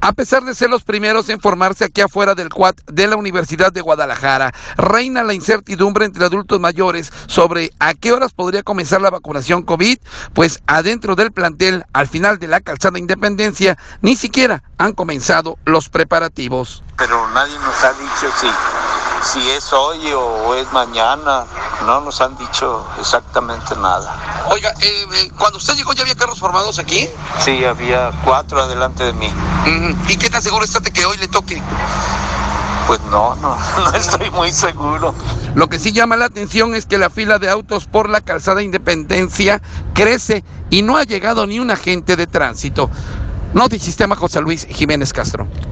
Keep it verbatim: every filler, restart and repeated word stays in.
A pesar de ser los primeros en formarse aquí afuera del Q U A T de la Universidad de Guadalajara, reina la incertidumbre entre adultos mayores sobre a qué horas podría comenzar la vacunación COVID, pues adentro del plantel, al final de la calzada Independencia, ni siquiera han comenzado los preparativos. Pero nadie nos ha dicho si, si es hoy o es mañana, no nos han dicho exactamente nada. Oiga, eh, eh, cuando usted llegó, ¿ya había carros formados aquí? Sí, había cuatro adelante de mí. ¿Y qué tan seguro está de que hoy le toque? Pues no, no, no estoy muy seguro. Lo que sí llama la atención es que la fila de autos por la calzada Independencia crece y no ha llegado ni un agente de tránsito. Notisistema José Luis Jiménez Castro.